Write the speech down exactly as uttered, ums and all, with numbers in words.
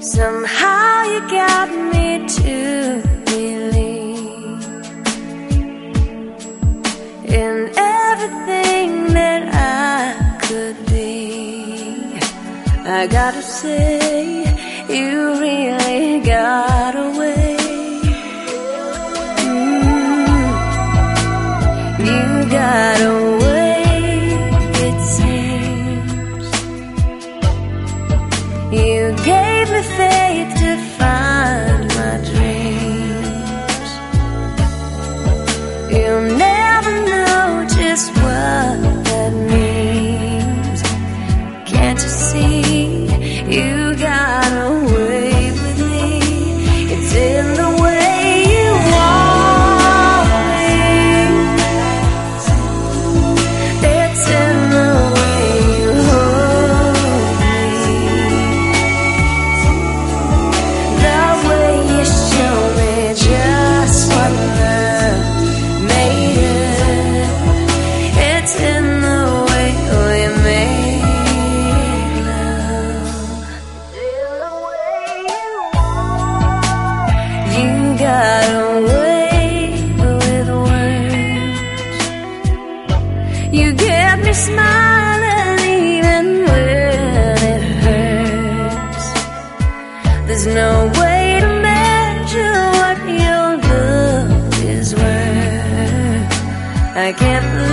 Somehow you got me to believe in everything that I could be. I gotta say, you really got away. Mm, you got away, it seems. You gave me faith to find my dreams. You'll never know just what that means. Can't you see? You got away with me. It's in the way you want me. It's in the way you hold me. The way you show me just what love made it. It's in the way we made love. You got away with words. You get me smiling even when it hurts. There's no way to measure what your love is worth. I can't